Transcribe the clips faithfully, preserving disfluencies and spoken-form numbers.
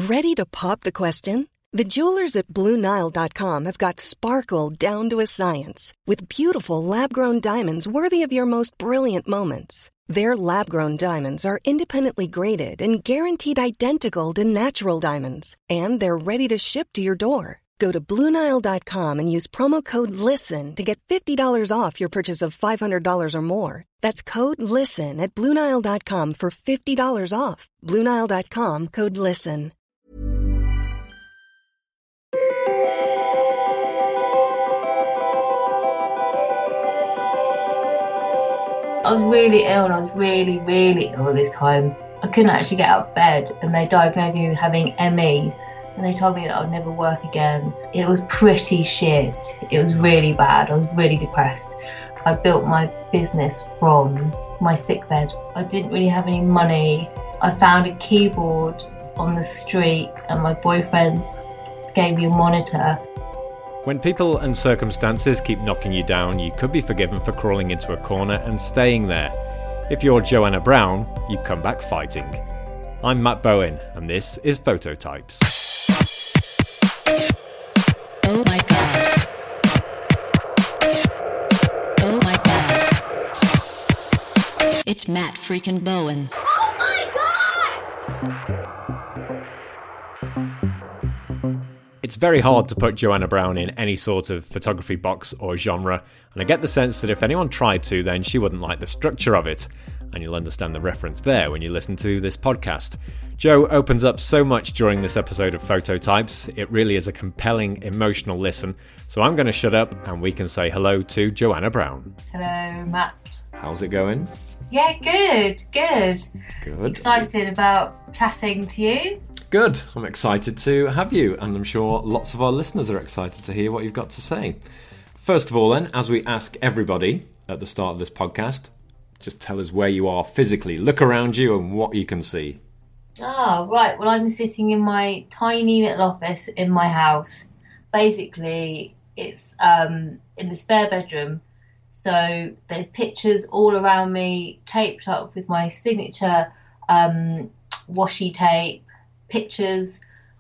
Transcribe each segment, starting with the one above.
Ready to pop the question? The jewelers at Blue Nile dot com have got sparkle down to a science with beautiful lab-grown diamonds worthy of your most brilliant moments. Their lab-grown diamonds are independently graded and guaranteed identical to natural diamonds, and they're ready to ship to your door. Go to Blue Nile dot com and use promo code LISTEN to get fifty dollars off your purchase of five hundred dollars or more. That's code LISTEN at Blue Nile dot com for fifty dollars off. Blue Nile dot com, code LISTEN. I was really ill and I was really, really ill this time. I couldn't actually get out of bed and they diagnosed me with having M E and they told me that I would never work again. It was pretty shit. It was really bad. I was really depressed. I built my business from my sickbed. I didn't really have any money. I found a keyboard on the street and my boyfriend gave me a monitor. When people and circumstances keep knocking you down, you could be forgiven for crawling into a corner and staying there. If you're Joanna Brown, you come back fighting. I'm Matt Bowen, and this is Phototypes. Oh my god. Oh my god. It's Matt freaking Bowen. Oh my gosh! It's very hard to put Joanna Brown in any sort of photography box or genre, and I get the sense that if anyone tried to, then she wouldn't like the structure of it, and you'll understand the reference there when you listen to this podcast. Jo opens up so much during this episode of Phototypes. It really is a compelling, emotional listen, so I'm going to shut up and we can say hello to Joanna Brown. Hello, Matt. How's it going? Yeah, good, good. Good. Excited about chatting to you. Good. I'm excited to have you, and I'm sure lots of our listeners are excited to hear what you've got to say. First of all then, as we ask everybody at the start of this podcast, just tell us where you are physically. Look around you and what you can see. Oh, right. Well, I'm sitting in my tiny little office in my house. Basically, it's um, in the spare bedroom. So there's pictures all around me, taped up with my signature um, washi tape, pictures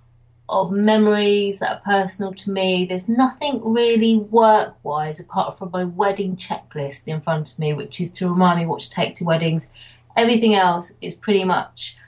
of memories that are personal to me. There's nothing really work-wise apart from my wedding checklist in front of me, which is to remind me what to take to weddings. Everything else is pretty much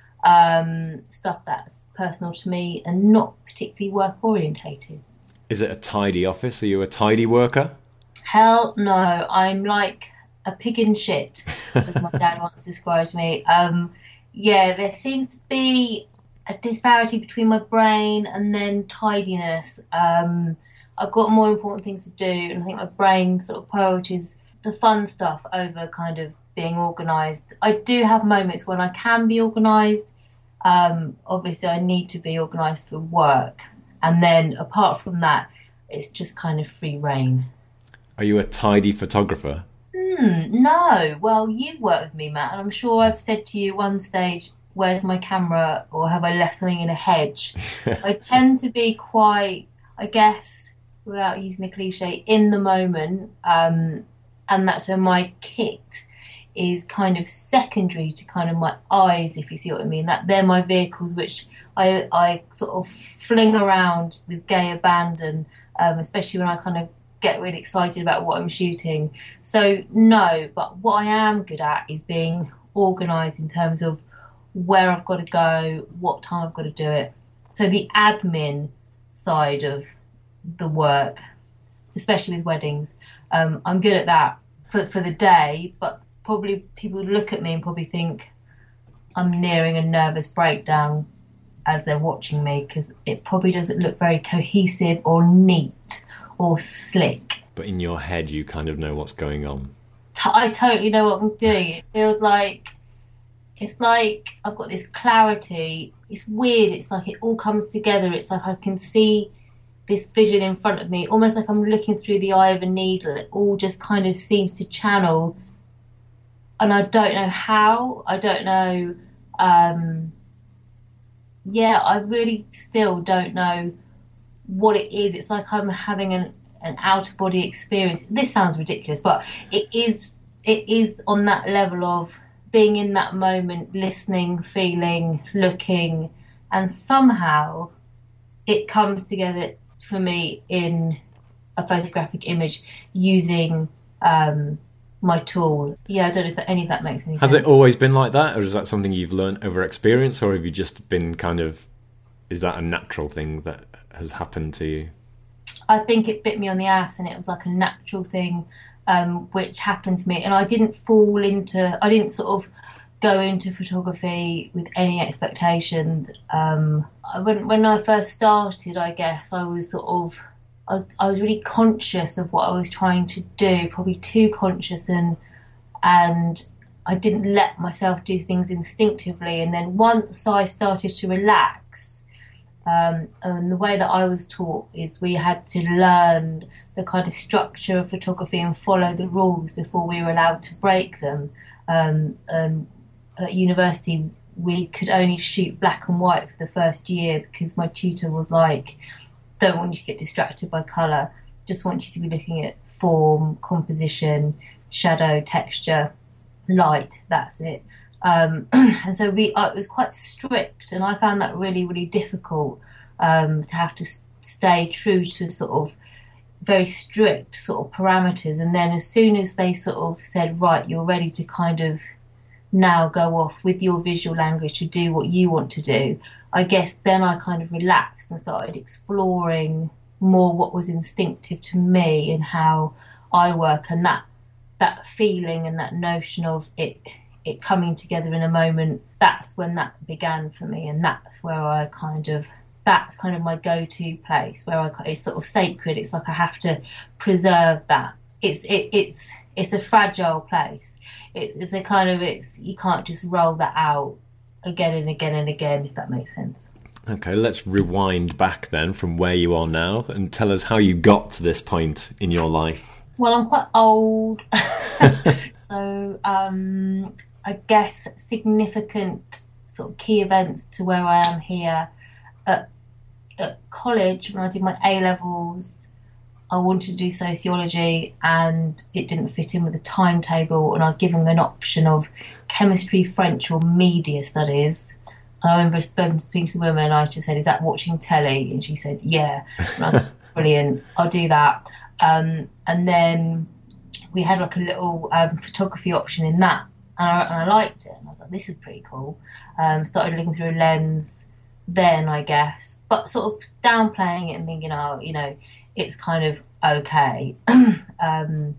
um, stuff that's personal to me and not particularly work-orientated. Is it a tidy office? Are you a tidy worker? Hell no. I'm like a pig in shit, as my dad once described me. Um, yeah, there seems to be a disparity between my brain and then tidiness. Um, I've got more important things to do, and I think my brain sort of priorities the fun stuff over kind of being organised. I do have moments when I can be organised. Um, obviously, I need to be organised for work. And then apart from that, it's just kind of free reign. Are you a tidy photographer? Hmm, no. Well, you've worked with me, Matt, and I'm sure I've said to you one stage, where's my camera, or have I left something in a hedge? I tend to be quite, I guess, without using the cliche, in the moment, um, and that's so my kit is kind of secondary to kind of my eyes, if you see what I mean. That they're my vehicles, which I I sort of fling around with gay abandon, um, especially when I kind of get really excited about what I'm shooting. So no, but what I am good at is being organised in terms of where I've got to go, what time I've got to do it. So the admin side of the work, especially with weddings, um, I'm good at that for for the day, but probably people look at me and probably think I'm nearing a nervous breakdown as they're watching me, because it probably doesn't look very cohesive or neat or slick. But in your head, you kind of know what's going on. T- I totally know what I'm doing. It feels like, it's like I've got this clarity. It's weird. It's like it all comes together. It's like I can see this vision in front of me, almost like I'm looking through the eye of a needle. It all just kind of seems to channel. And I don't know how. I don't know. Um, yeah, I really still don't know what it is. It's like I'm having an, an out-of-body experience. This sounds ridiculous, but it is. It is on that level of being in that moment, listening, feeling, looking, and somehow it comes together for me in a photographic image using um, my tool. Yeah, I don't know if any of that makes any Has sense. it always been like that, or is that something you've learned over experience, or have you just been kind of, is that a natural thing that has happened to you? I think it bit me on the ass, and it was like a natural thing um, which happened to me, and I didn't fall into, I didn't sort of go into photography with any expectations. Um, I- when when I first started, I guess I was sort of, I was I was really conscious of what I was trying to do, probably too conscious, and and I didn't let myself do things instinctively. And then once I started to relax, um, and the way that I was taught is we had to learn the kind of structure of photography and follow the rules before we were allowed to break them. Um, um, at university, we could only shoot black and white for the first year because my tutor was like, don't want you to get distracted by colour, just want you to be looking at form, composition, shadow, texture, light, that's it. Um, and so we, uh, it was quite strict, and I found that really, really difficult um, to have to s- stay true to sort of very strict sort of parameters. And then as soon as they sort of said, right, you're ready to kind of now go off with your visual language to do what you want to do, I guess then I kind of relaxed and started exploring more what was instinctive to me and how I work, and that that feeling and that notion of it it coming together in a moment, that's when that began for me, and that's where I kind of, that's kind of my go-to place where I, it's sort of sacred. It's like I have to preserve that. It's it, it's it's a fragile place. It's it's a kind of, it's, you can't just roll that out again and again and again, if that makes sense. Okay, let's rewind back then from where you are now and tell us how you got to this point in your life. Well, I'm quite old, so um, I guess significant sort of key events to where I am here. At, at college, when I did my A-levels, I wanted to do sociology and it didn't fit in with the timetable, and I was given an option of chemistry, French or media studies. And I remember speaking speaking to the woman and I just said, is that watching telly? And she said, yeah. And I was like, brilliant, I'll do that. Um, and then we had like a little um, photography option in that, and I, and I liked it. And I was like, this is pretty cool. Um, started looking through a lens then, I guess, but sort of downplaying it and thinking, oh, you know, it's kind of okay. um,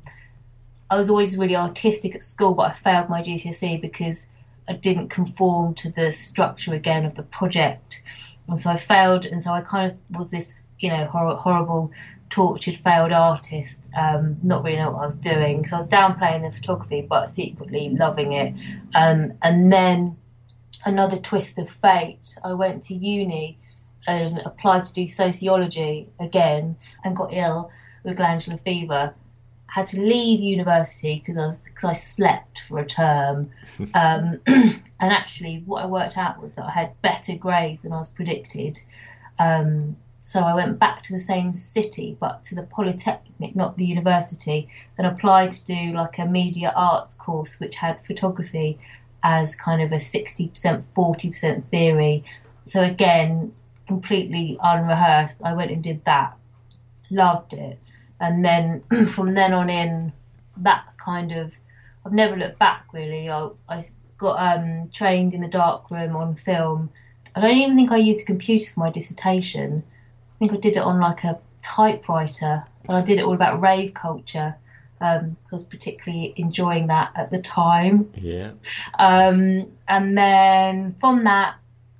I was always really artistic at school, but I failed my G C S E because I didn't conform to the structure again of the project. And so I failed, and so I kind of was this, you know, hor- horrible, tortured, failed artist, um, not really know what I was doing. So I was downplaying the photography, but secretly loving it. Um, and then another twist of fate, I went to uni and applied to do sociology again and got ill with glandular fever. Had to leave university because I was because I slept for a term, um, and actually what I worked out was that I had better grades than I was predicted. Um, so I went back to the same city, but to the Polytechnic, not the university, and applied to do like a media arts course, which had photography as kind of a sixty percent, forty percent theory. So again, completely unrehearsed, I went and did that. Loved it. And then from then on in, that's kind of, I've never looked back really. I, I got um, trained in the darkroom on film. I don't even think I used a computer for my dissertation. I think I did it on like a typewriter, and I did it all about rave culture. Um, so I was particularly enjoying that at the time. Yeah. Um, and then from that,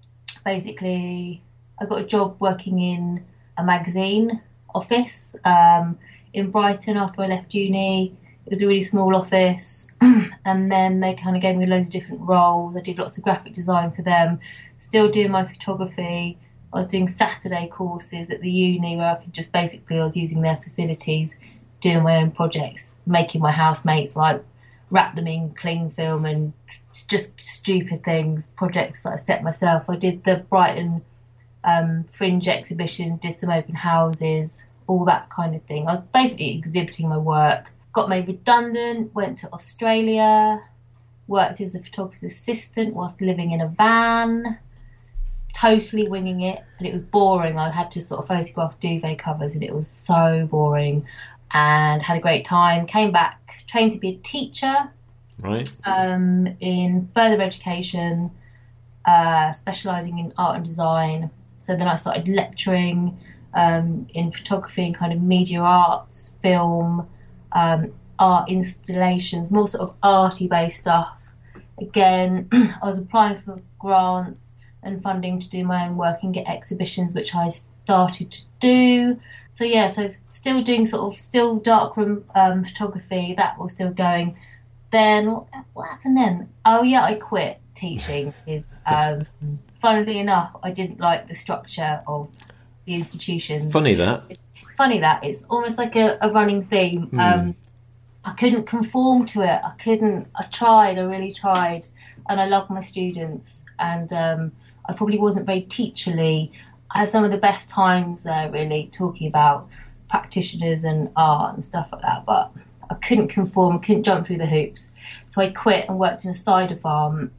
basically, I got a job working in a magazine office um, in Brighton after I left uni. It was a really small office, and then they kind of gave me loads of different roles. I did lots of graphic design for them, still doing my photography. I was doing Saturday courses at the uni where I could just basically, I was using their facilities, doing my own projects, making my housemates like wrap them in cling film and just stupid things, projects that I set myself. I did the Brighton um, Fringe exhibition, did some open houses, all that kind of thing. I was basically exhibiting my work. Got made redundant, went to Australia, worked as a photographer's assistant whilst living in a van. totally winging it, and it was boring. I had to sort of photograph duvet covers, and it was so boring. And had a great time. Came back, trained to be a teacher, Right. um, in further education, uh, specialising in art and design. So then I started lecturing um, in photography and kind of media arts, film, um, art installations, more sort of arty-based stuff. Again, I was applying for grants and funding to do my own work and get exhibitions, which I started to do. So yeah, so still doing sort of still darkroom um, photography, that was still going. Then what, what happened then? Oh yeah, I quit teaching. Is um, funnily enough, I didn't like the structure of the institutions. Funny that. It's funny that it's almost like a, a running theme. Mm. Um, I couldn't conform to it. I couldn't. I tried. I really tried, and I love my students. And um, I probably wasn't very teacherly. I had some of the best times there, really, talking about practitioners and art and stuff like that. But I couldn't conform, couldn't jump through the hoops. So I quit and worked in a cider farm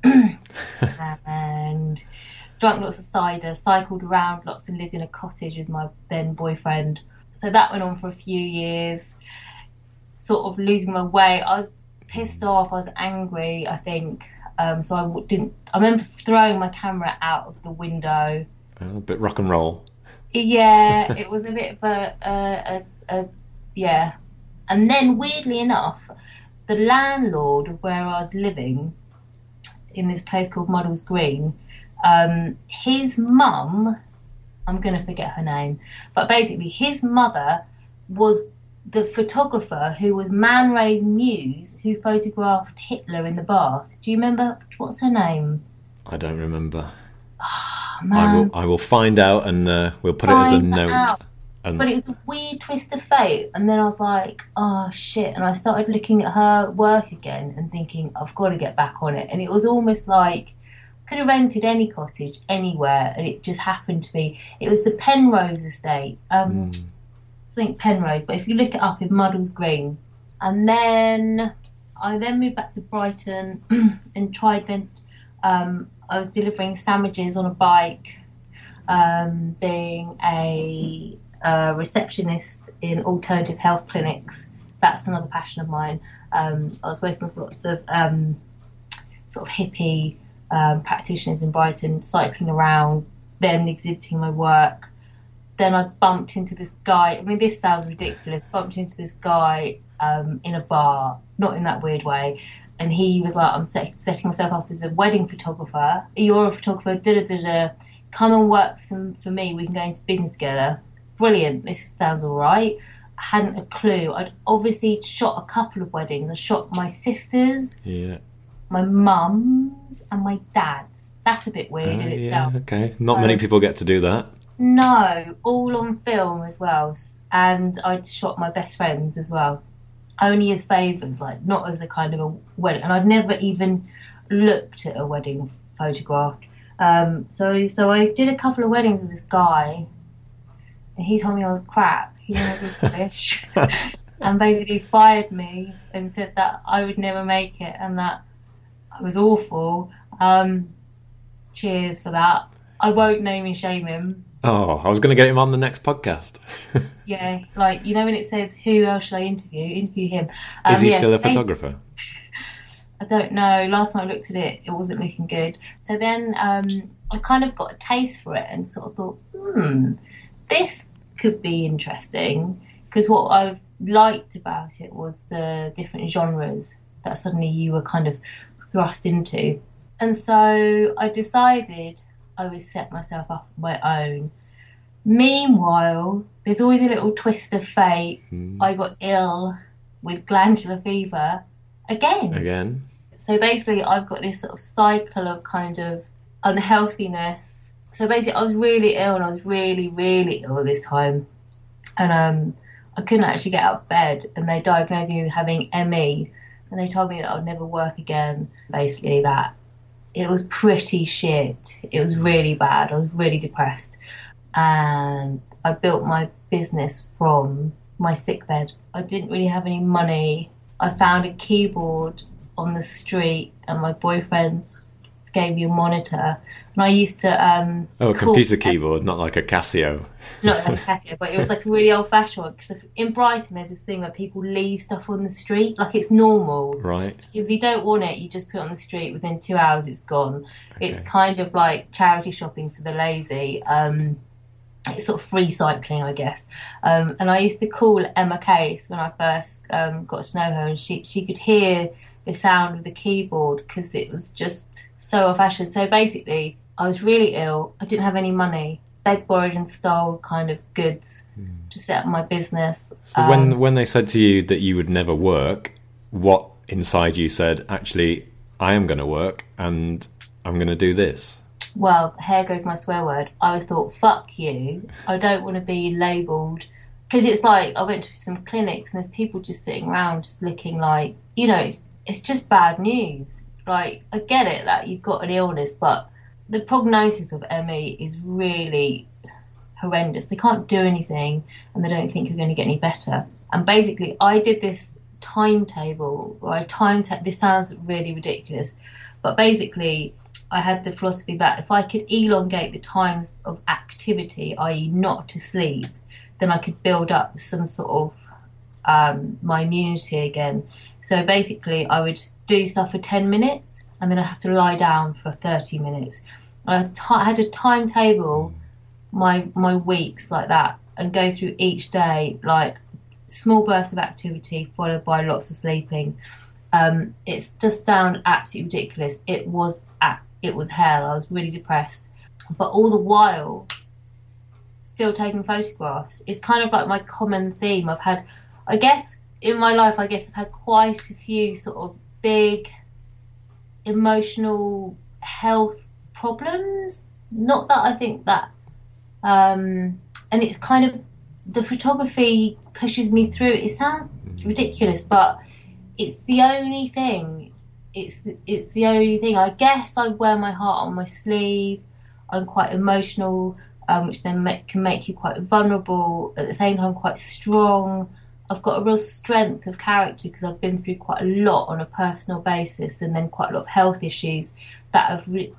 and drank lots of cider, cycled around lots and lived in a cottage with my then boyfriend. So that went on for a few years, sort of losing my way. I was pissed off, I was angry, I think. Um, so I didn't, I remember throwing my camera out of the window. A bit rock and roll. Yeah, it was a bit of a, a, a, a yeah. And then, weirdly enough, the landlord of where I was living, in this place called Muddles Green, um, his mum, I'm going to forget her name, but basically his mother was the photographer who was Man Ray's muse, who photographed Hitler in the bath. Do you remember? What's her name? I don't remember. Oh, I man. will. I will find out, and uh, we'll put it as a Find that note. out. And But it was a weird twist of fate. And then I was like, oh, shit. And I started looking at her work again and thinking, I've got to get back on it. And it was almost like I could have rented any cottage anywhere. And it just happened to be, it was the Penrose estate. Um, Mm. I think Penrose. But if you look it up in Muddles Green. And then I then moved back to Brighton and tried then, um, I was delivering sandwiches on a bike, um, being a... Uh, receptionist in alternative health clinics. That's another passion of mine. Um, I was working with lots of um, sort of hippie um, practitioners in Brighton, cycling around, then exhibiting my work. Then I bumped into this guy. I mean, this sounds ridiculous. Bumped into this guy um, in a bar, not in that weird way. And he was like, I'm set, setting myself up as a wedding photographer. You're a photographer, da da da da. Come and work for, for me. We can go into business together. Brilliant, this sounds all right. I hadn't a clue. I'd obviously shot a couple of weddings. I shot my sister's, Yeah. my mum's, and my dad's. That's a bit weird Oh, in yeah, itself. okay. Not many Um, people get to do that. No, all on film as well. And I'd shot my best friends as well. Only as favours, like not as a kind of a wedding. And I'd never even looked at a wedding photograph. Um, so, so I did a couple of weddings with this guy. And he told me I was crap. He wasn't British. And basically fired me and said that I would never make it and that I was awful. Um, cheers for that. I won't name and shame him. Oh, I was going to get him on the next podcast. Yeah, like, you know when it says, who else should I interview? Interview him. Um, Is he yeah, still a so they- photographer? I don't know. Last time I looked at it, it wasn't looking good. So then um, I kind of got a taste for it and sort of thought, hmm, this could be interesting. Because what I liked about it was the different genres that suddenly you were kind of thrust into. And so I decided I would set myself up on my own. Meanwhile, there's always a little twist of fate. Mm. I got ill with glandular fever again. Again? So basically, I've got this sort of cycle of kind of unhealthiness. So basically, I was really ill, and I was really, really ill this time. And um, I couldn't actually get out of bed, and they diagnosed me with having M E. And they told me that I would never work again. Basically, that it was pretty shit. It was really bad. I was really depressed. And I built my business from my sickbed. I didn't really have any money. I found a keyboard on the street, and my boyfriend's gave me a monitor, and I used to um, oh, a call- computer keyboard, not like a Casio. Not like a Casio, but it was like a really old-fashioned one. Because in Brighton, there's this thing where people leave stuff on the street, like it's normal. Right. If you don't want it, you just put it on the street. Within two hours, it's gone. Okay. It's kind of like charity shopping for the lazy. Um, it's sort of free cycling, I guess. Um, and I used to call Emma Case when I first um, got to know her, and she she could hear the sound of the keyboard because it was just so old-fashioned. So basically, I was really ill. I didn't have any money. Begged, borrowed, and stole kind of goods mm. to set up my business. So um, when when they said to you that you would never work, what inside you said, actually, I am going to work and I'm going to do this? Well, here goes my swear word. I thought, fuck you. I don't want to be labelled. Because it's like, I went to some clinics and there's people just sitting around just looking like, you know, it's, it's just bad news. Like, I get it that you've got an illness, but the prognosis of M E is really horrendous. They can't do anything and they don't think you're going to get any better. And basically, I did this timetable, or I time ta- this sounds really ridiculous, but basically, I had the philosophy that if I could elongate the times of activity, that is not to sleep, then I could build up some sort of um, my immunity again. So basically, I would do stuff for ten minutes and then I have to lie down for thirty minutes. I had, t- I had a timetable, my my weeks like that, and go through each day, like small bursts of activity followed by lots of sleeping. Um, it's just sound absolutely ridiculous. It was it was hell. I was really depressed, but all the while still taking photographs. It's kind of like my common theme. I've had, I guess, in my life, I guess I've had quite a few sort of big emotional health problems. Not that I think that, um, and it's kind of, the photography pushes me through. It sounds ridiculous, but it's the only thing. It's the, it's the only thing. I guess I wear my heart on my sleeve. I'm quite emotional, um, which then make, can make you quite vulnerable. At the same time, quite strong. I've got a real strength of character because I've been through quite a lot on a personal basis, and then quite a lot of health issues that have, re-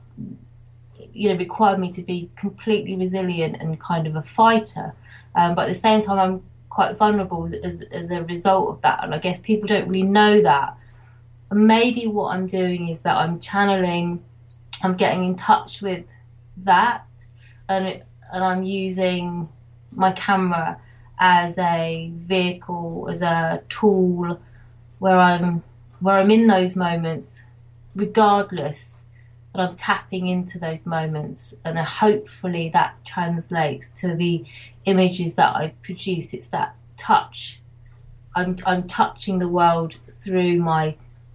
you know, required me to be completely resilient and kind of a fighter. Um, but at the same time, I'm quite vulnerable as, as, as a result of that. And I guess people don't really know that. And maybe what I'm doing is that I'm channeling, I'm getting in touch with that, and it, and I'm using my camera as a vehicle, as a tool, where I'm where I'm in those moments, regardless, but I'm tapping into those moments, and then hopefully that translates to the images that I produce. It's that touch. I'm I'm touching the world through my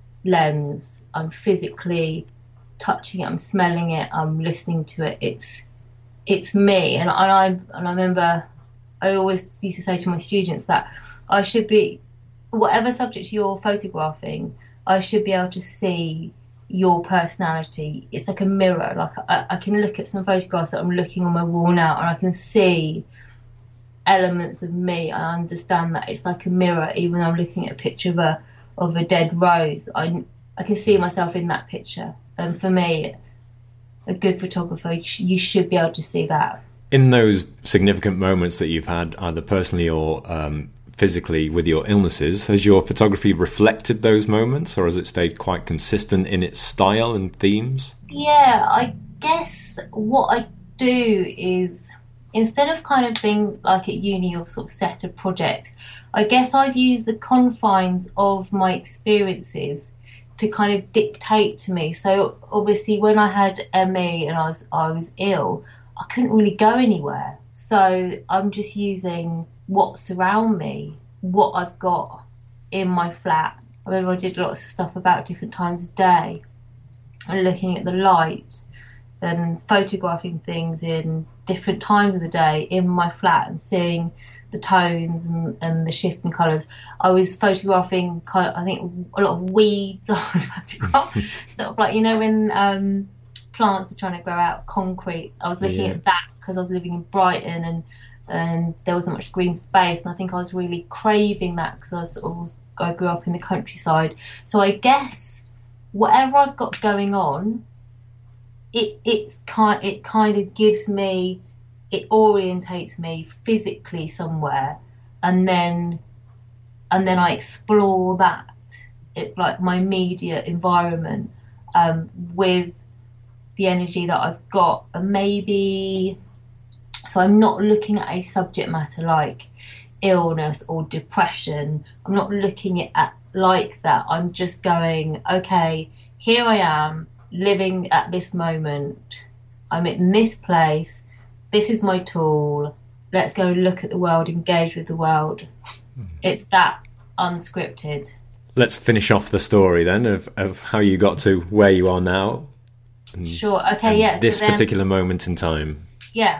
lens. I'm physically touching it. I'm smelling it. I'm listening to it. It's it's me, and, and I and I remember I always used to say to my students that I should be, whatever subject you're photographing, I should be able to see your personality. It's like a mirror. Like I, I can look at some photographs that I'm looking on my wall now, and I can see elements of me. I understand that it's like a mirror. Even though I'm looking at a picture of a of a dead rose, I I can see myself in that picture. And for me, a good photographer, you should be able to see that. In those significant moments that you've had, either personally or um, physically with your illnesses, has your photography reflected those moments, or has it stayed quite consistent in its style and themes? Yeah, I guess what I do is, instead of kind of being like at uni or sort of set a project, I guess I've used the confines of my experiences to kind of dictate to me. So obviously when I had M E and I was I was ill, I couldn't really go anywhere. So I'm just using what's around me, what I've got in my flat. I remember I did lots of stuff about different times of day and looking at the light and photographing things in different times of the day in my flat and seeing the tones and, and the shift in colours. I was photographing kind of, I think, a lot of weeds. I was photographing sort of like, you know, when um, plants are trying to grow out of concrete. I was looking yeah. at that because I was living in Brighton and and there wasn't much green space, and I think I was really craving that because I was sort of, I grew up in the countryside. So I guess whatever I've got going on, it it's kind it kind of gives me, it orientates me physically somewhere, and then and then I explore that, it, like my immediate environment, um, with the energy that I've got, and maybe so I'm not looking at a subject matter like illness or depression. I'm not looking at it like that. I'm just going, okay, here I am living at this moment. I'm in this place. This is my tool. Let's go look at the world, engage with the world. It's that unscripted. Let's finish off the story then of, of how you got to where you are now. And, sure. Okay. Yeah. This so then, particular moment in time. Yeah.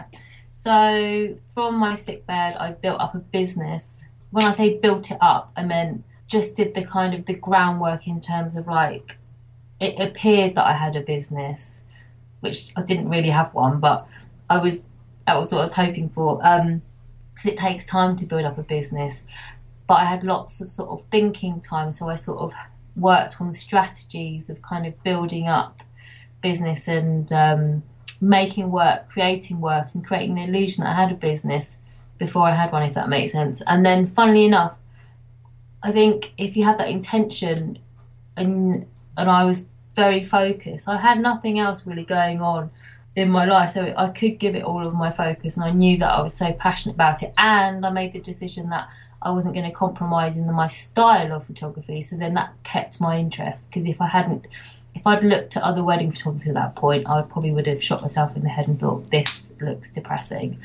So from my sick bed, I built up a business. When I say built it up, I meant just did the kind of the groundwork in terms of like, it appeared that I had a business, which I didn't really have one, but I was, that was what I was hoping for. Um, because it takes time to build up a business, but I had lots of sort of thinking time. So I sort of worked on strategies of kind of building up business and, um, making work, creating work, and creating an illusion that I had a business before I had one, if that makes sense. And then, funnily enough, I think if you have that intention, and and I was very focused, I had nothing else really going on in my life, so I could give it all of my focus, and I knew that I was so passionate about it, and I made the decision that I wasn't going to compromise in my style of photography, so then that kept my interest, because if I hadn't If I'd looked at other wedding photography at that point, I probably would have shot myself in the head and thought, this looks depressing.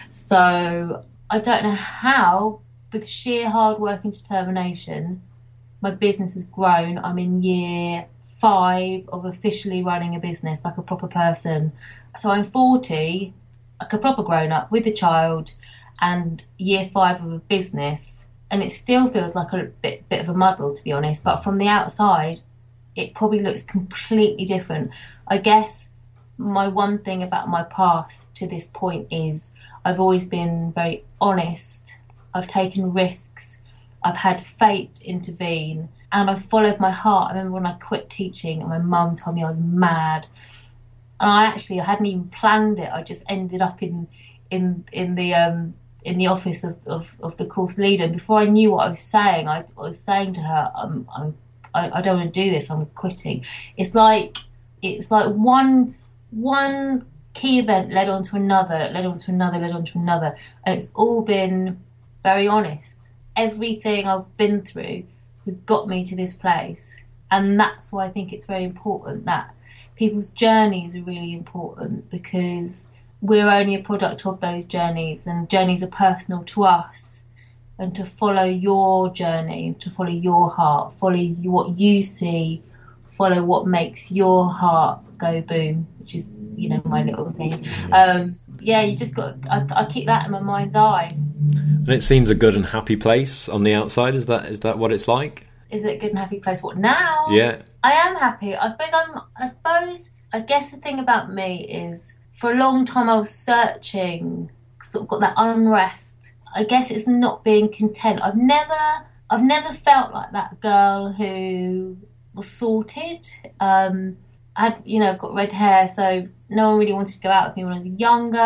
So I don't know how, with sheer hard work and determination, my business has grown. I'm in year five of officially running a business like a proper person. So I'm forty, like a proper grown-up with a child, and year five of a business. And it still feels like a bit, bit of a muddle, to be honest. But from the outside, it probably looks completely different. I guess my one thing about my path to this point is I've always been very honest. I've taken risks. I've had fate intervene, and I've followed my heart. I remember when I quit teaching and my mum told me I was mad. And I actually I hadn't even planned it. I just ended up in in in the um, in the office of, of, of the course leader. And before I knew what I was saying, I, I was saying to her, I'm, I'm I, I don't want to do this, I'm quitting. It's like it's like one one key event led on to another, led on to another, led on to another. And it's all been very honest. Everything I've been through has got me to this place. And that's why I think it's very important that people's journeys are really important, because we're only a product of those journeys, and journeys are personal to us. And to follow your journey, to follow your heart, follow you, what you see, follow what makes your heart go boom, which is, you know, my little thing. Um, yeah, you just got, I, I keep that in my mind's eye. And it seems a good and happy place on the outside. Is that is that what it's like? Is it a good and happy place? What now? Yeah. I am happy. I suppose I'm, I suppose, I guess the thing about me is for a long time I was searching, sort of got that unrest. I guess it's not being content. I've never, I've never felt like that girl who was sorted. Um, I had, you know, I've got red hair, so no one really wanted to go out with me when I was younger.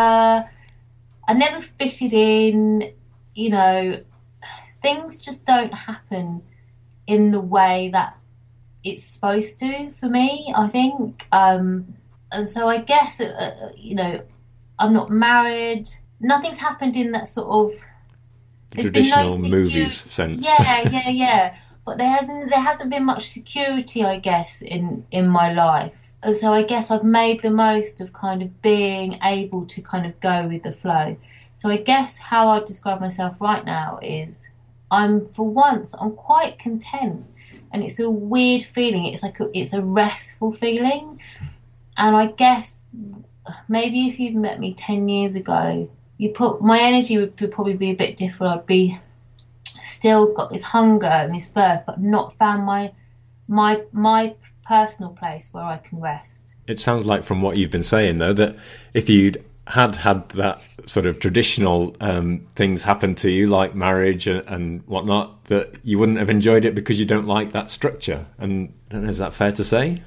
I never fitted in. You know, things just don't happen in the way that it's supposed to for me, I think. Um, and so I guess, uh, you know, I'm not married. Nothing's happened in that sort of traditional no movies sense. Yeah, yeah, yeah. But there hasn't there hasn't been much security, I guess, in, in my life. And so I guess I've made the most of kind of being able to kind of go with the flow. So I guess how I'd describe myself right now is I'm, for once, I'm quite content. And it's a weird feeling. It's like a, it's a restful feeling. And I guess maybe if you'd met me ten years ago, you put my energy would probably be a bit different. I'd be still got this hunger and this thirst, but not found my my my personal place where I can rest. It sounds like, from what you've been saying, though, that if you'd had had that sort of traditional um, things happen to you, like marriage and, and whatnot, that you wouldn't have enjoyed it because you don't like that structure. And is that fair to say?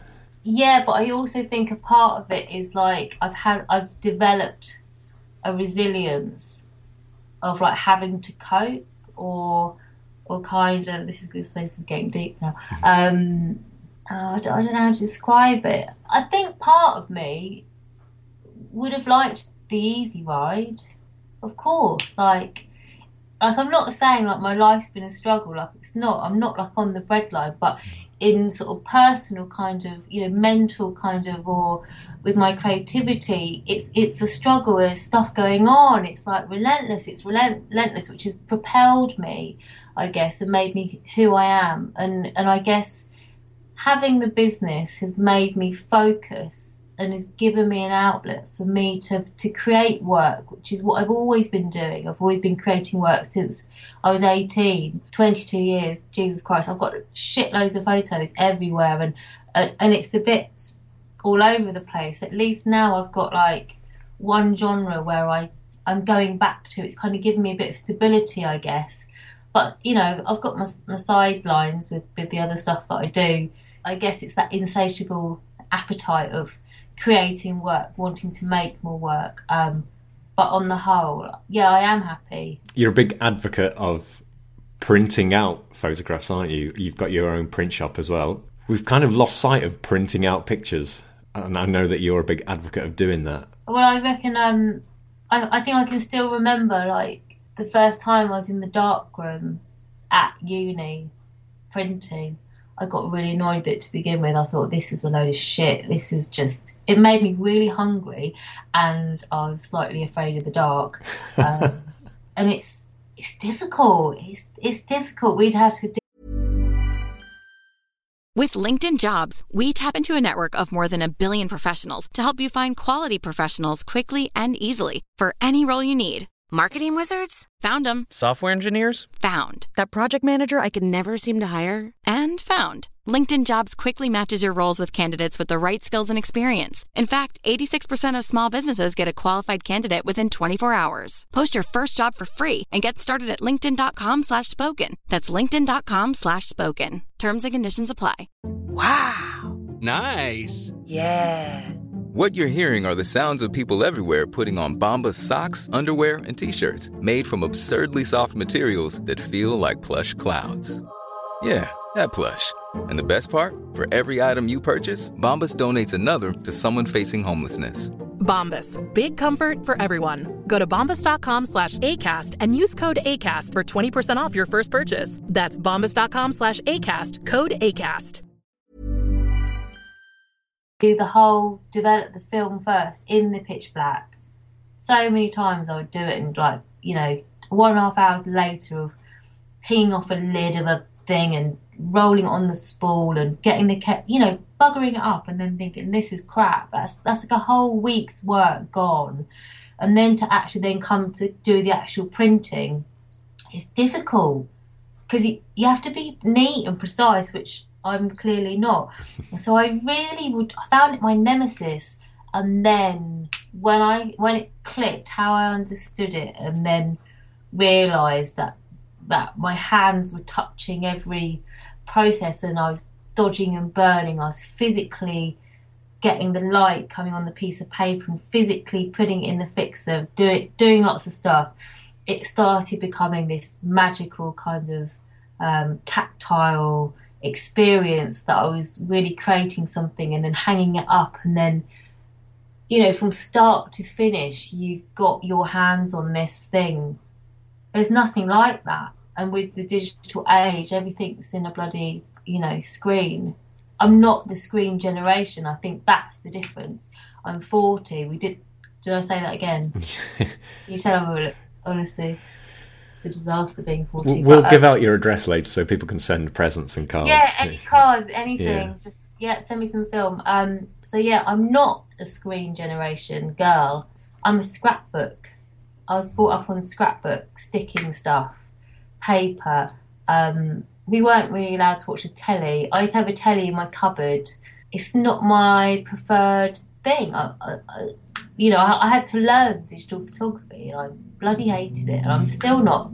Yeah, but I also think a part of it is like I've had I've developed a resilience of like having to cope or or kind of this is this place is getting deep now. Um, oh, I, don't, I don't know how to describe it. I think part of me would have liked the easy ride, of course. Like, like I'm not saying like my life's been a struggle. Like it's not. I'm not like on the breadline, but in sort of personal kind of, you know, mental kind of, or with my creativity, it's it's a struggle. There's stuff going on. It's like relentless. It's relent- relentless, which has propelled me, I guess, and made me who I am. And and I guess having the business has made me focus and has given me an outlet for me to, to create work, which is what I've always been doing. I've always been creating work since I was eighteen, twenty-two years, Jesus Christ. I've got shitloads of photos everywhere and, and, and it's a bit all over the place. At least now I've got like one genre where I, I'm going back to. It's kind of given me a bit of stability, I guess. But, you know, I've got my, my sidelines with, with the other stuff that I do. I guess it's that insatiable appetite of creating work, wanting to make more work. Um, but on the whole, yeah, I am happy. You're a big advocate of printing out photographs, aren't you? You've got your own print shop as well. We've kind of lost sight of printing out pictures. And I know that you're a big advocate of doing that. Well, I reckon, um, I, I think I can still remember, like, the first time I was in the darkroom at uni printing. I got really annoyed with it to begin with. I thought, this is a load of shit. This is just... It made me really hungry and I was slightly afraid of the dark. Um, and it's it's difficult. It's, it's difficult. We'd have to... With LinkedIn Jobs, we tap into a network of more than a billion professionals to help you find quality professionals quickly and easily for any role you need. Marketing wizards? Found them. Software engineers? Found. That project manager I could never seem to hire? And found. LinkedIn Jobs quickly matches your roles with candidates with the right skills and experience. In fact, eighty-six percent of small businesses get a qualified candidate within twenty-four hours. Post your first job for free and get started at linkedin.com slash spoken. That's linkedin.com slash spoken. Terms and conditions apply. Wow. Nice. Yeah. What you're hearing are the sounds of people everywhere putting on Bombas socks, underwear, and T-shirts made from absurdly soft materials that feel like plush clouds. Yeah, that plush. And the best part? For every item you purchase, Bombas donates another to someone facing homelessness. Bombas. Big comfort for everyone. Go to bombas.com slash ACAST and use code ACAST for twenty percent off your first purchase. That's bombas.com slash ACAST. Code ACAST. Do the whole, develop the film first in the pitch black. So many times I would do it and like, you know, one and a half hours later of peeing off a lid of a thing and rolling it on the spool and getting the, ke- you know, buggering it up and then thinking, this is crap. That's, that's like a whole week's work gone. And then to actually then come to do the actual printing is difficult because you, you have to be neat and precise, which I'm clearly not. So I really would, I found it my nemesis. And then when I, when it clicked how I understood it and then realised that, that my hands were touching every process and I was dodging and burning, I was physically getting the light coming on the piece of paper and physically putting it in the fixer, doing, doing lots of stuff. It started becoming this magical kind of um, tactile experience that I was really creating something and then hanging it up and then, you know, from start to finish, you've got your hands on this thing. There's nothing like that. And with the digital age, everything's in a bloody, you know, screen. I'm not the screen generation. I think that's the difference. I'm forty. We did, did I say that again? You tell me, honestly. A disaster being forty. We'll but, give um, out your address later so people can send presents and cards. Yeah, any cards, anything. Yeah. Just yeah, send me some film. Um, so yeah, I'm not a screen generation girl. I'm a scrapbook. I was brought up on scrapbook, sticking stuff, paper. Um, we weren't really allowed to watch a telly. I used to have a telly in my cupboard. It's not my preferred thing. I, I, I, you know, I, I had to learn digital photography and I bloody hated it and I'm still not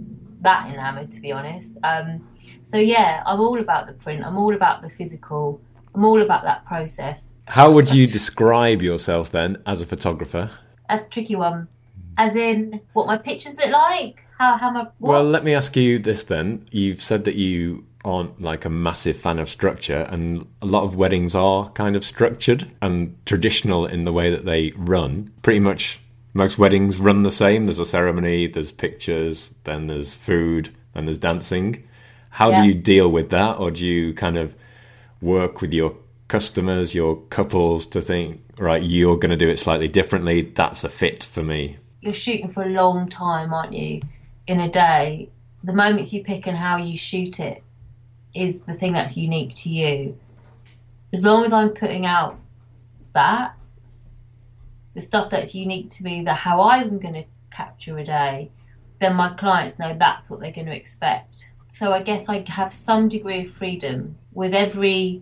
that enamoured, to be honest. Um, so yeah, I'm all about the print. I'm all about the physical I'm all about that process. How would you describe yourself then as a photographer? That's a tricky one. As in, what my pictures look like? How, how my... What? Well, let me ask you this then. You've said that you aren't like a massive fan of structure, and a lot of weddings are kind of structured and traditional in the way that they run. Pretty much most weddings run the same. There's a ceremony, there's pictures, then there's food, then there's dancing. How Yeah. do you deal with that? Or do you kind of work with your customers, your couples to think, right, you're going to do it slightly differently, that's a fit for me? You're shooting for a long time, aren't you, in a day? The moments you pick and how you shoot it is the thing that's unique to you. As long as I'm putting out that, the stuff that's unique to me, the how I'm going to capture a day, then my clients know that's what they're going to expect. So I guess I have some degree of freedom with every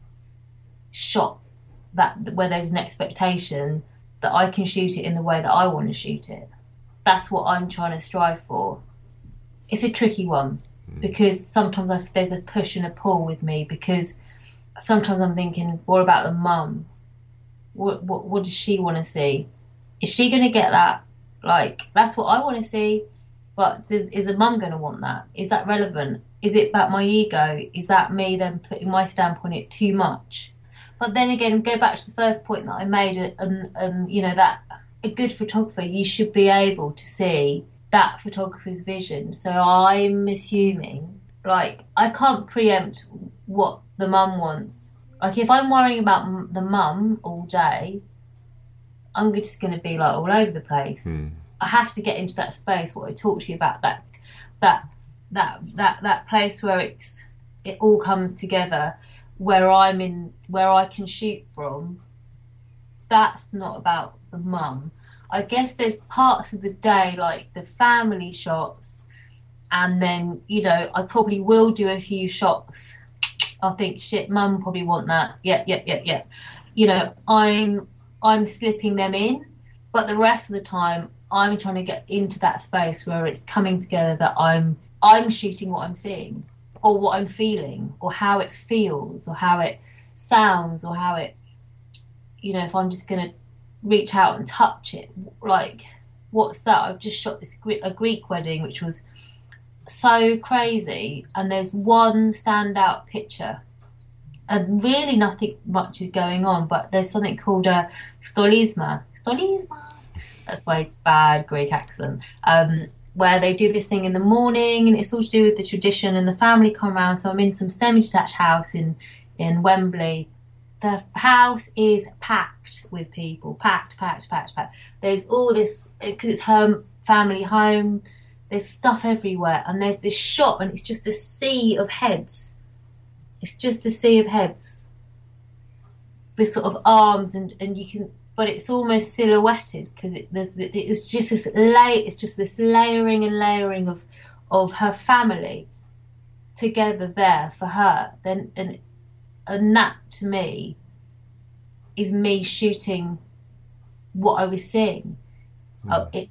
shot that where there's an expectation that I can shoot it in the way that I want to shoot it. That's what I'm trying to strive for. It's a tricky one because sometimes I, there's a push and a pull with me, because sometimes I'm thinking, what about the mum? What, what, what does she want to see? Is she going to get that? Like, that's what I want to see, but does, is the mum going to want that? Is that relevant? Is it about my ego? Is that me then putting my stamp on it too much? But then again, go back to the first point that I made, and, and you know, that a good photographer, you should be able to see that photographer's vision. So I'm assuming, like, I can't preempt what the mum wants. Like, if I'm worrying about m- the mum all day, I'm just going to be, like, all over the place. Mm. I have to get into that space, what I talked to you about, that that that that that place where it's it all comes together, where I'm in, where I can shoot from. That's not about the mum. I guess there's parts of the day, like the family shots, and then, you know, I probably will do a few shots. I think, shit, mum probably want that. Yeah, yeah, yeah, yeah. You know, I'm I'm slipping them in, but the rest of the time, I'm trying to get into that space where it's coming together, that I'm I'm shooting what I'm seeing, or what I'm feeling, or how it feels, or how it sounds, or how it, you know, if I'm just going to reach out and touch it, like, what's that? I've just shot this a Greek wedding, which was so crazy, and there's one standout picture, and really nothing much is going on, but there's something called a stolizma. Stolizma? That's my bad Greek accent. Um, where they do this thing in the morning, and it's all to do with the tradition, and the family come around. So I'm in some semi-detached house in, in Wembley. The house is packed with people, packed, packed, packed, packed. There's all this, because it's her family home, there's stuff everywhere, and there's this shot, and it's just a sea of heads. It's just a sea of heads with sort of arms, and, and you can, but it's almost silhouetted, because it, there's it's just this lay, it's just this layering and layering of of her family together there for her. Then and and that to me is me shooting what I was seeing. Mm. Oh, it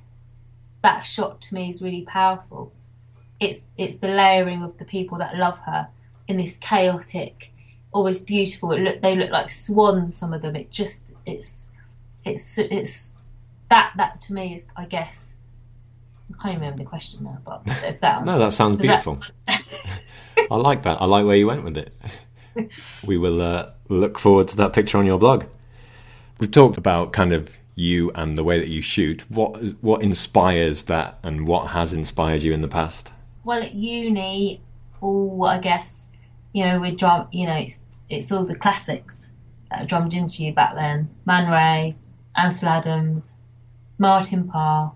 that shot to me is really powerful. It's it's the layering of the people that love her in this chaotic, always beautiful. It look, they look like swans. Some of them. It just it's it's it's that that to me is, I guess, I can't even remember the question now, but there's that. No, that sounds Does beautiful. That... I like that. I like where you went with it. We will uh, look forward to that picture on your blog. We've talked about kind of you and the way that you shoot. What what inspires that, and what has inspired you in the past? Well, at uni, oh, I guess, you know, with drum, you know, it's it's all the classics that are drummed into you back then. Man Ray, Ansel Adams, Martin Parr,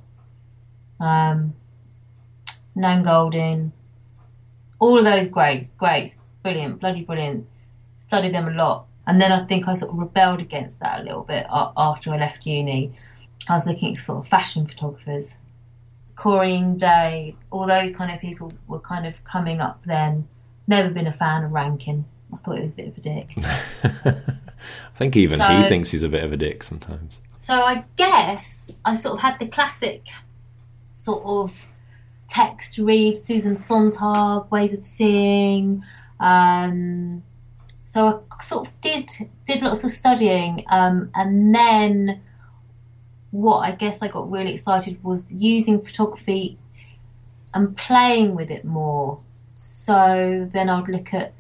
um, Nan Goldin, all of those greats, greats, brilliant, bloody brilliant. Studied them a lot. And then I think I sort of rebelled against that a little bit after I left uni. I was looking at sort of fashion photographers. Corinne Day, all those kind of people were kind of coming up then. Never been a fan of Rankin. I thought he was a bit of a dick. I think even so, he thinks he's a bit of a dick sometimes. So I guess I sort of had the classic sort of text read, Susan Sontag, ways of seeing, um, so I sort of did did lots of studying, um, and then what I guess I got really excited was using photography and playing with it more. So then I'd look at,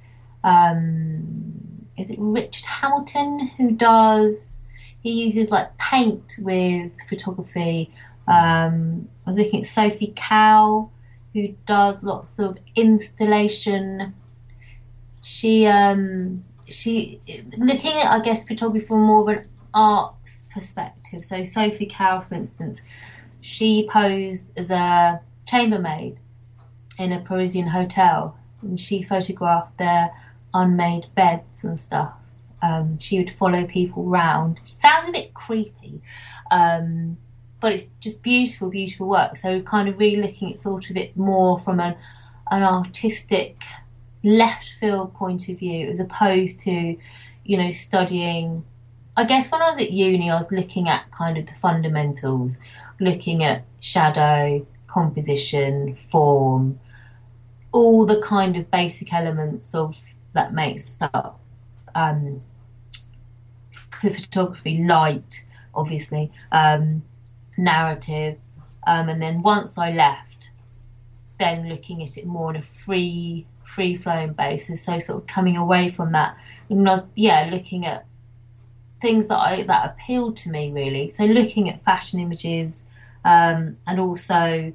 um, is it Richard Hamilton who does, he uses like paint with photography. Um, I was looking at Sophie Cow, who does lots of installation. She, um, she, looking at, I guess, photography from more of an arts perspective. So Sophie Cow, for instance, she posed as a chambermaid in a Parisian hotel, and she photographed their unmade beds and stuff. Um, she would follow people round. It sounds a bit creepy, um, but it's just beautiful, beautiful work. So kind of really looking at sort of it more from an, an artistic left field point of view, as opposed to, you know, studying. I guess when I was at uni, I was looking at kind of the fundamentals, looking at shadow, composition, form, all the kind of basic elements of that makes up um, the photography, light, obviously, um, narrative, um, and then once I left, then looking at it more on a free, free-flowing basis. So sort of coming away from that, and I was, yeah, looking at things that I that appealed to me really. So looking at fashion images, um, and also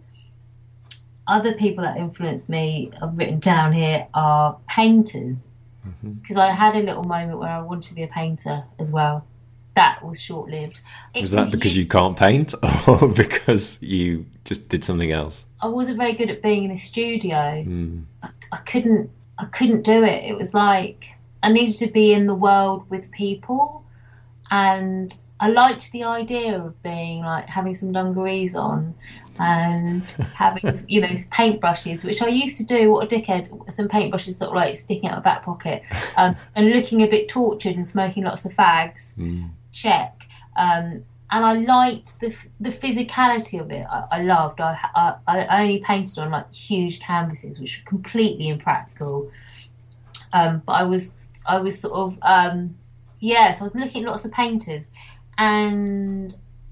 other people that influenced me, I've written down here, are painters. Because mm-hmm. I had a little moment where I wanted to be a painter as well. That was short-lived. It was that was because useful. you can't paint, or because you just did something else? I wasn't very good at being in a studio. Mm. I, I couldn't. I couldn't do it. It was like I needed to be in the world with people, and I liked the idea of being like having some dungarees on and having, you know, paintbrushes, which I used to do. What a dickhead! Some paintbrushes sort of like sticking out my back pocket, um, and looking a bit tortured and smoking lots of fags. Mm. Check. Um, and I liked the the physicality of it. I, I loved. I, I I only painted on like huge canvases, which were completely impractical. Um, but I was I was sort of um, yeah. So I was looking at lots of painters, and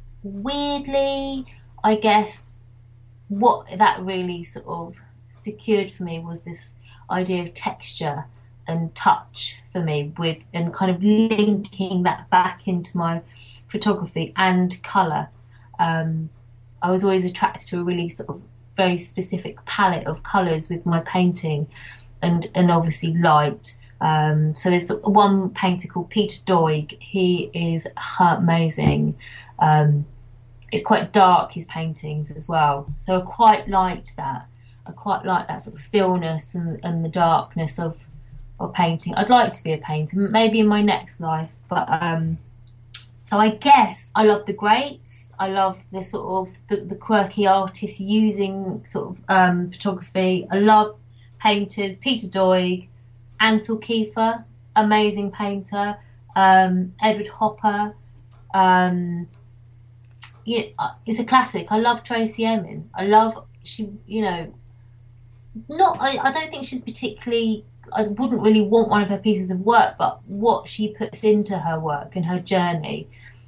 weirdly, I guess what that really sort of secured for me was this idea of texture and touch for me, with and kind of linking that back into my photography and colour. Um, I was always attracted to a really sort of very specific palette of colours with my painting, and and obviously light. Um, so there's one painter called Peter Doig. He is amazing. Um, it's quite dark, his paintings as well. So I quite liked that. I quite like that sort of stillness and, and the darkness of of painting. I'd like to be a painter, maybe in my next life. But um, so I guess I love the greats. I love the sort of the, the quirky artists using sort of um, photography. I love painters. Peter Doig, Ansel Keefer, amazing painter. Um, Edward Hopper. Um, yeah, it's a classic. I love Tracy Emin. I love she. You know, not. I, I don't think she's particularly. I wouldn't really want one of her pieces of work, but what she puts into her work and her journey,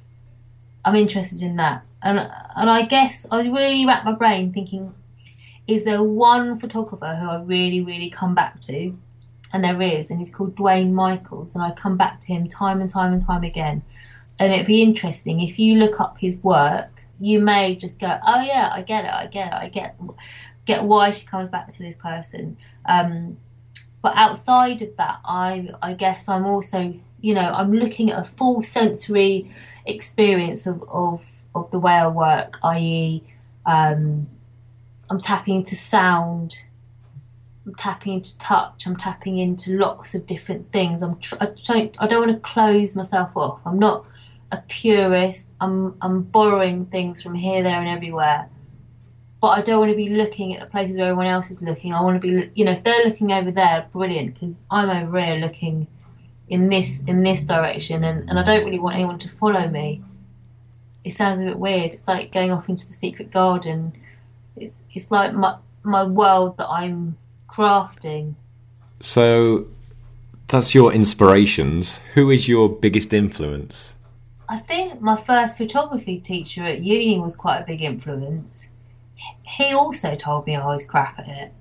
I'm interested in that. And and I guess I really racked my brain thinking, is there one photographer who I really, really come back to? And there is, and he's called Dwayne Michaels, and I come back to him time and time and time again. And it'd be interesting, if you look up his work, you may just go, oh yeah, I get it, I get it, I get get why she comes back to this person. Um, but outside of that, I I guess I'm also, you know, I'm looking at a full sensory experience of, of, of the way I work, that is, um, I'm tapping into sound, I'm tapping into touch, I'm tapping into lots of different things. I'm tr- I don't I don't want to close myself off. I'm not a purist. I'm I'm borrowing things from here, there, and everywhere. But I don't want to be looking at the places where everyone else is looking. I want to be, you know, if they're looking over there, brilliant, because I'm over here looking in this in this direction, and, and I don't really want anyone to follow me. It sounds a bit weird. It's like going off into the secret garden. It's it's like my my world that I'm crafting. So that's your inspirations. Who is your biggest influence? I think my first photography teacher at uni was quite a big influence. He also told me I was crap at it.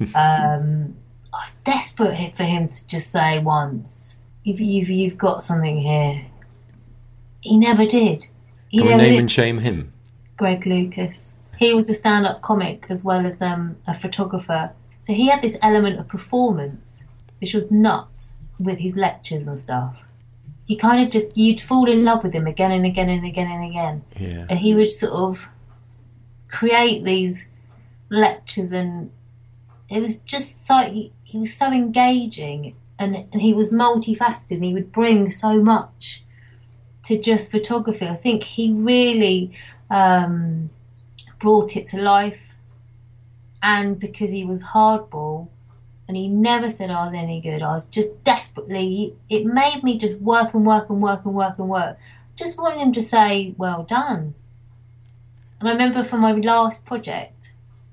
um, I was desperate for him to just say once, you've, you've, you've got something here. He never did. He Can we never name did. and shame him? Greg Lucas. He was a stand-up comic as well as um, a photographer. So he had this element of performance, which was nuts with his lectures and stuff. You kind of just, you'd fall in love with him again and again and again and again. Yeah. And he would sort of create these lectures, and it was just so, he, he was so engaging, and, and he was multifaceted, and he would bring so much to just photography. I think he really um, brought it to life, and because he was hardball, and he never said I was any good. I was just desperately, it made me just work and work and work and work and work. Just wanted him to say, well done. And I remember for my last project,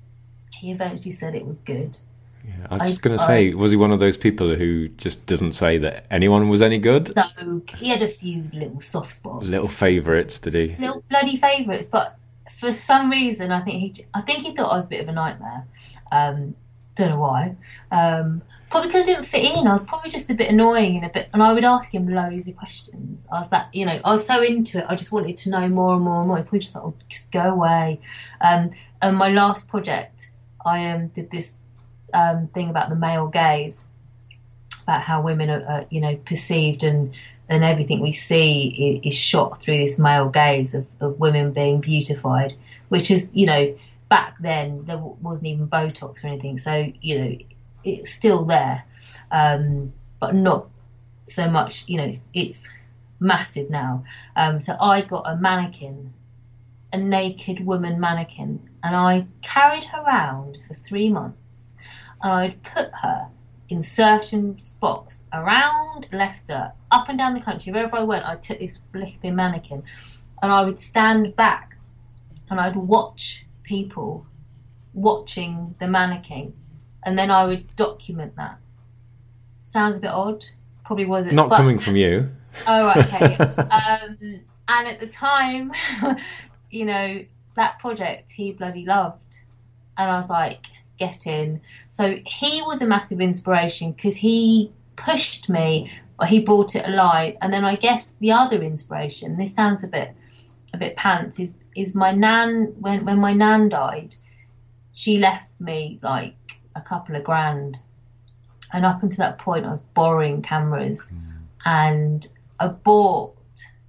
he eventually said it was good. Yeah, I was just going to say, was he one of those people who just doesn't say that anyone was any good? No, he had a few little soft spots. Little favourites, did he? Little bloody favourites, but for some reason, I think he, I think he thought I was a bit of a nightmare. Um, don't know why. Um, probably because I didn't fit in. I was probably just a bit annoying and a bit, and I would ask him loads of questions. I was that, you know, I was so into it. I just wanted to know more and more and more. He probably just thought, oh, just go away. Um, and my last project, I um, did this um, thing about the male gaze, about how women are, uh, you know, perceived, and and everything we see is, is shot through this male gaze of, of women being beautified, which is, you know, back then there wasn't even Botox or anything, so you know it's still there, um, but not so much. You know, it's, it's massive now. Um, so I got a mannequin, a naked woman mannequin, and I carried her around for three months, and I'd put her in certain spots around Leicester, up and down the country, wherever I went. I took this flipping mannequin, and I would stand back, and I'd watch people watching the mannequin, and then I would document that. Sounds a bit odd, probably wasn't. Not but, coming from you. Oh, right, okay. um, and at the time, you know, that project he bloody loved, and I was like, get in. So he was a massive inspiration because he pushed me, but he brought it alive. And then I guess the other inspiration, this sounds a bit a bit pants, is is my nan. When when my nan died, she left me like a couple of grand, and up until that point I was borrowing cameras, mm. and I bought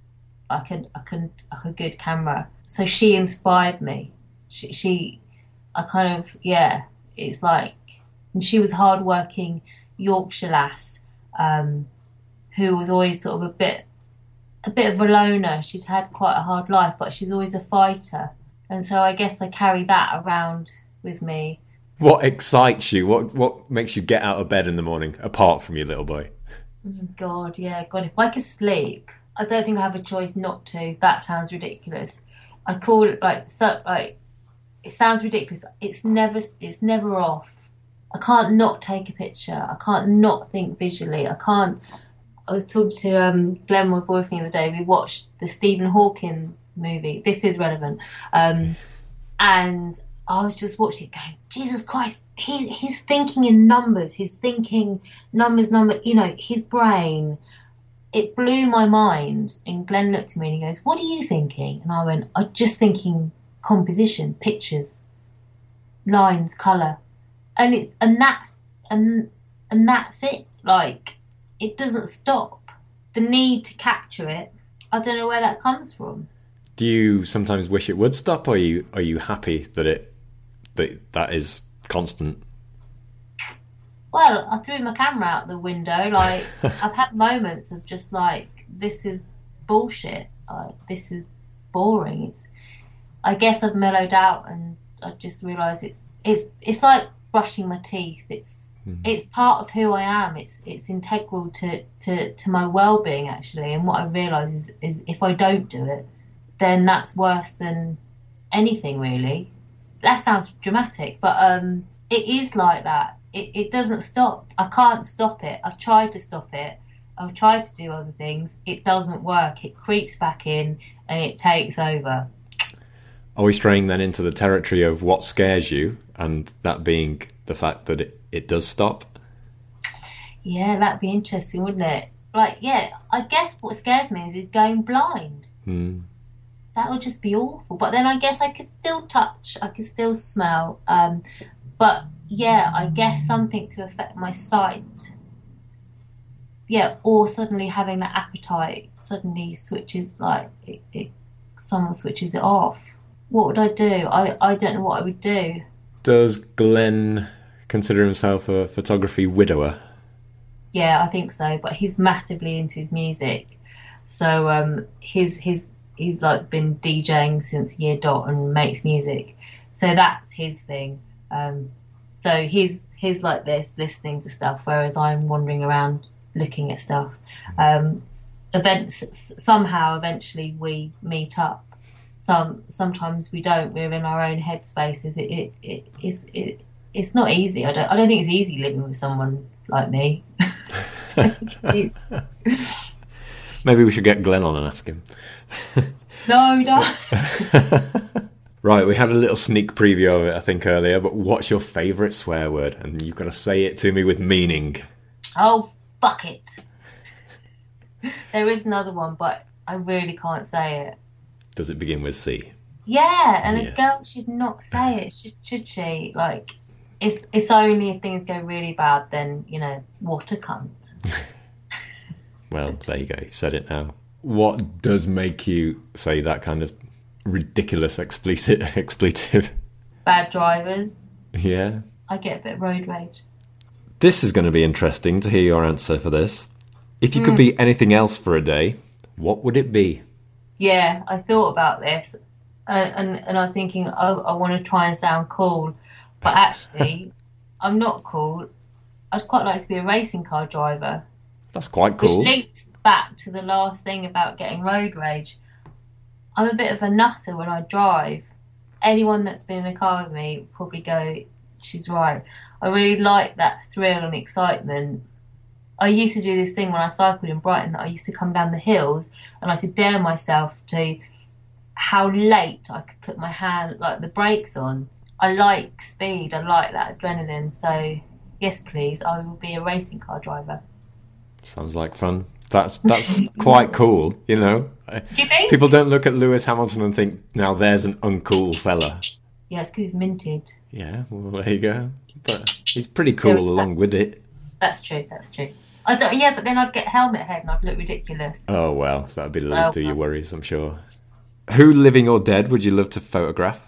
like a, like a like a good camera. So she inspired me. She, she I kind of yeah it's like, and she was hardworking Yorkshire lass, um, who was always sort of a bit a bit of a loner. She's had quite a hard life, but she's always a fighter. And so I guess I carry that around with me. What excites you? What what makes you get out of bed in the morning, apart from your little boy? Oh God, yeah, God, if I could sleep, I don't think I have a choice not to. That sounds ridiculous. I call it like, so, like, it sounds ridiculous. It's never, it's never off. I can't not take a picture. I can't not think visually. I can't. I was talking to um, Glenn, my boyfriend, the other day. We watched the Stephen Hawkins movie. This is relevant. Um, and I was just watching it going, Jesus Christ, he, he's thinking in numbers. He's thinking numbers, number, you know, his brain. It blew my mind. And Glenn looked at me and he goes, what are you thinking? And I went, I'm just thinking composition, pictures, lines, colour. And it's, and that's, and, and that's it. Like, it doesn't stop. The need to capture it, I don't know where that comes from. Do you sometimes wish it would stop, or are you are you happy that it that that is constant? Well, I threw my camera out the window. Like, I've had moments of just like, this is bullshit. Like, this is boring. It's, I guess I've mellowed out, and I just realised it's it's it's like brushing my teeth. It's It's part of who I am. It's it's integral to, to, to my well-being, actually. And what I realise is, is if I don't do it, then that's worse than anything, really. That sounds dramatic, but um, it is like that. it, it doesn't stop. I can't stop it. I've tried to stop it. I've tried to do other things. It doesn't work. It creeps back in and it takes over. Are we straying then into the territory of what scares you, and that being the fact that it, it does stop? Yeah, that'd be interesting, wouldn't it? Like, yeah, I guess what scares me is, is going blind. Hmm. That would just be awful. But then I guess I could still touch, I could still smell. Um, but yeah, I guess something to affect my sight. Yeah, or suddenly having that appetite suddenly switches, like, it, it, someone switches it off. What would I do? I, I don't know what I would do. Does Glenn consider himself a photography widower? Yeah, I think so. But he's massively into his music. So um, his his he's like been DJing since year dot and makes music. So that's his thing. Um, so he's he's like this, listening to stuff, whereas I'm wandering around looking at stuff. Um, events somehow eventually we meet up. Some sometimes we don't. We're in our own headspaces. It it it is it it's not easy. I don't I don't think it's easy living with someone like me. Maybe we should get Glenn on and ask him. No, no. Right, we had a little sneak preview of it, I think, earlier, but what's your favourite swear word? And you've got to say it to me with meaning. Oh, fuck it. There is another one, but I really can't say it. Does it begin with C? Yeah, and Yeah. a girl should not say it, should, should she? Like, it's it's only if things go really bad, then, you know, what a cunt. Well, there you go. You said it now. What does make you say that kind of ridiculous explicit expletive? Bad drivers. Yeah. I get a bit of road rage. This is going to be interesting to hear your answer for this. If you could be anything else for a day, what would it be? Yeah, I thought about this, uh, and and I was thinking, oh, I want to try and sound cool, but actually, I'm not cool. I'd quite like to be a racing car driver. That's quite cool. Which links back to the last thing about getting road rage. I'm a bit of a nutter when I drive. Anyone that's been in a car with me will probably go, she's right. I really like that thrill and excitement. I used to do this thing when I cycled in Brighton. I used to come down the hills and I used to dare myself to how late I could put my hand, like the brakes on. I like speed. I like that adrenaline. So, yes, please, I will be a racing car driver. Sounds like fun. That's that's quite cool, you know. Do you think? People don't look at Lewis Hamilton and think, now there's an uncool fella. Yeah, it's because he's minted. Yeah, well, there you go. But he's pretty cool along with it. That's true, that's true. I don't, yeah, but then I'd get helmet head and I'd look ridiculous. Oh, well, that'd be the Well, least of your well. worries, I'm sure. Who, living or dead, would you love to photograph?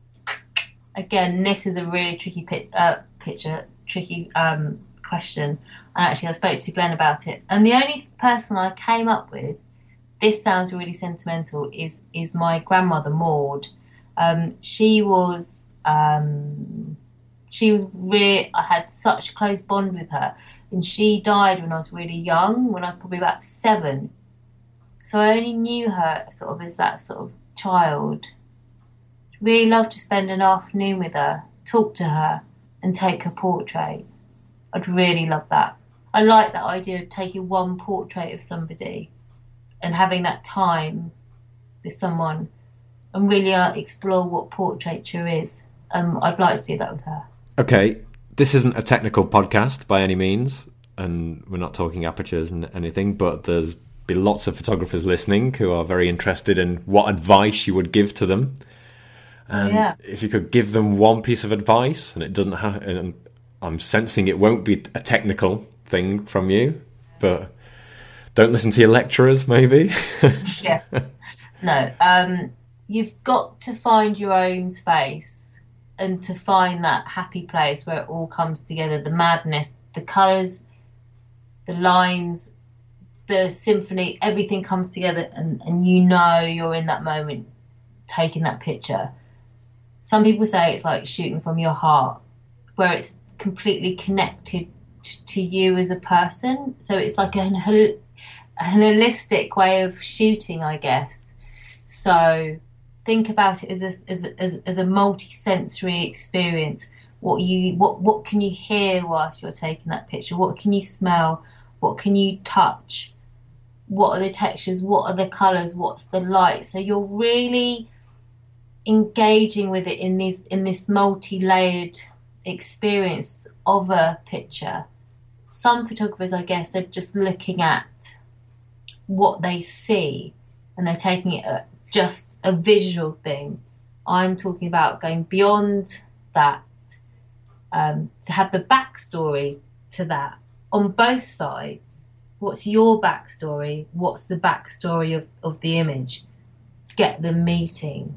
Again, this is a really tricky pit, uh, picture, tricky um, question. And actually, I spoke to Glenn about it. And the only person I came up with, this sounds really sentimental, is is my grandmother, Maud. Um, she was, um, she was really, I had such a close bond with her. And she died when I was really young, when I was probably about seven. So I only knew her sort of as that sort of child. Really loved to spend an afternoon with her, talk to her, and take her portrait. I'd really love that. I like that idea of taking one portrait of somebody and having that time with someone and really uh, explore what portraiture is. Um, I'd like to do that with her. Okay, this isn't a technical podcast by any means, and we're not talking apertures and anything, but there's be lots of photographers listening who are very interested in what advice you would give to them. And yeah. if you could give them one piece of advice, and it doesn't have, and I'm sensing it won't be a technical thing from you, but don't listen to your lecturers, maybe. Yeah. No, um, you've got to find your own space and to find that happy place where it all comes together, the madness, the colours, the lines, the symphony, everything comes together and, and you know you're in that moment taking that picture. Some people say it's like shooting from your heart, where it's completely connected t- to you as a person. So it's like an, hol- an holistic way of shooting, I guess. So think about it as a, as a, as, as a multi-sensory experience what you what what can you hear whilst you're taking that picture? What can you smell? What can you touch? What are the textures? What are the colours? What's the light? So you're really engaging with it in these in this multi-layered experience of a picture. Some photographers, I guess, are just looking at what they see and they're taking it at just a visual thing. I'm talking about going beyond that, um, to have the backstory to that on both sides. What's your backstory? What's the backstory of, of the image? Get them meeting.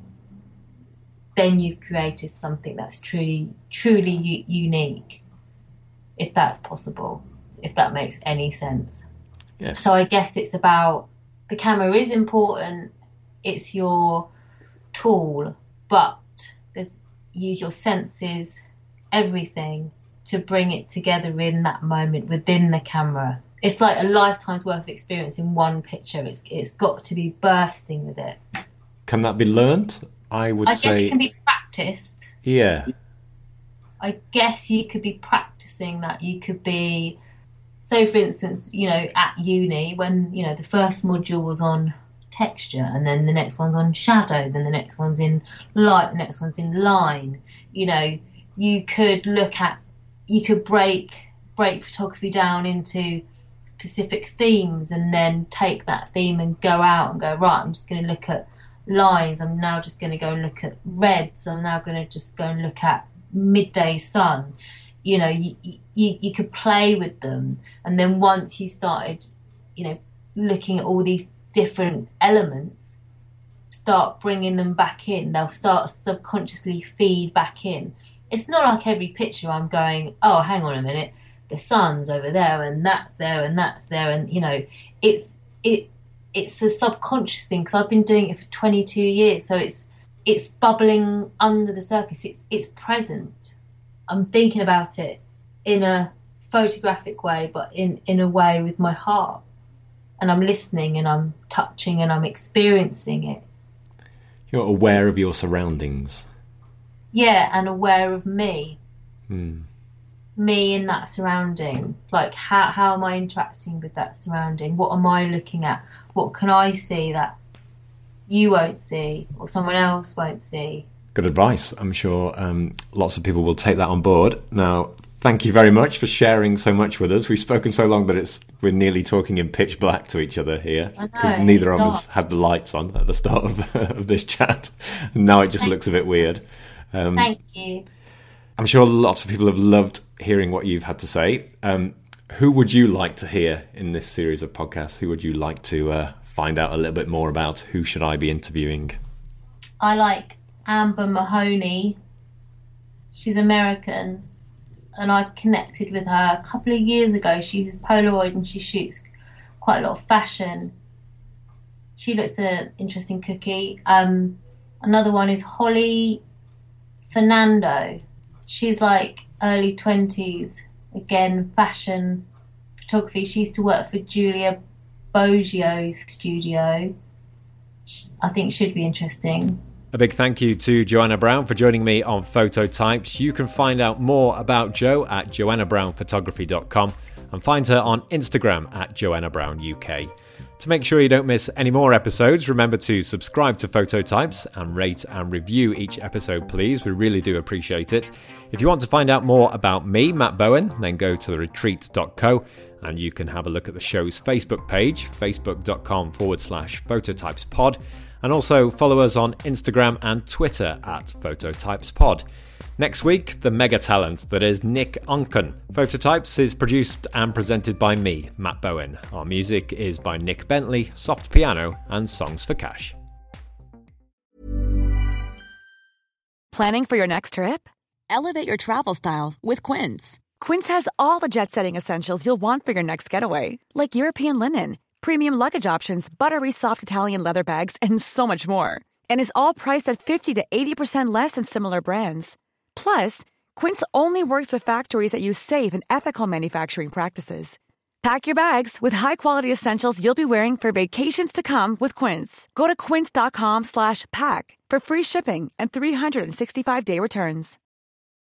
Then you've created something that's truly, truly u- unique, if that's possible, if that makes any sense. Yes. So I guess it's about, the camera is important, it's your tool, but there's, use your senses, everything, to bring it together in that moment within the camera. It's like a lifetime's worth of experience in one picture. It's It's got to be bursting with it. Can that be learnt? I would I say... guess it can be practiced. Yeah. I guess you could be practicing that. You could be... So, for instance, you know, at uni, when, you know, the first module was on texture, and then the next one's on shadow, then the next one's in light, the next one's in line. You know, you could look at... You could break break photography down into specific themes and then take that theme and go out and go, right, I'm just going to look at lines, I'm now just going to go and look at reds, I'm now going to just go and look at midday sun. You know, you, you you could play with them, and then once you started, you know, looking at all these different elements, start bringing them back in, they'll start subconsciously feed back in. It's not like every picture I'm going, oh, hang on a minute, the sun's over there and that's there and that's there, and you know, it's it it's a subconscious thing because I've been doing it for twenty-two years, so it's it's bubbling under the surface. It's it's present. I'm thinking about it in a photographic way, but in in a way with my heart, and I'm listening and I'm touching and I'm experiencing it. You're aware of your surroundings. Yeah, and aware of me. Hmm. Me in that surrounding. Like, how how am I interacting with that surrounding? What am I looking at? What can I see that you won't see or someone else won't see? Good advice. I'm sure um, lots of people will take that on board. Now, thank you very much for sharing so much with us. We've spoken so long that it's we're nearly talking in pitch black to each other here, because neither of us had the lights on at the start of, of this chat. Now it just Thank looks a bit weird. Um, Thank you. I'm sure lots of people have loved hearing what you've had to say. Um, who would you like to hear in this series of podcasts? Who would you like to uh, find out a little bit more about? Who should I be interviewing? I like Amber Mahoney. She's American, and I connected with her a couple of years ago. She uses Polaroid and she shoots quite a lot of fashion. She looks an interesting cookie. Um, another one is Holly Fernando. She's like early twenties, again, fashion photography. She used to work for Julia Boggio's studio. I think should be interesting. A big thank you to Joanna Brown for joining me on Phototypes. You can find out more about Jo at joanna brown photography dot com and find her on Instagram at joanna brown U K. To make sure you don't miss any more episodes, remember to subscribe to Phototypes and rate and review each episode, please. We really do appreciate it. If you want to find out more about me, Matt Bowen, then go to the retreat dot co and you can have a look at the show's Facebook page, facebook.com forward slash phototypespod, and also follow us on Instagram and Twitter at phototypespod. Next week, the mega talent that is Nick Onken. Phototypes is produced and presented by me, Matt Bowen. Our music is by Nick Bentley, Soft Piano, and Songs for Cash. Planning for your next trip? Elevate your travel style with Quince. Quince has all the jet-setting essentials you'll want for your next getaway, like European linen, premium luggage options, buttery soft Italian leather bags, and so much more. And is all priced at fifty to eighty percent less than similar brands. Plus, Quince only works with factories that use safe and ethical manufacturing practices. Pack your bags with high-quality essentials you'll be wearing for vacations to come with Quince. Go to quince.com slash pack for free shipping and three sixty-five day returns.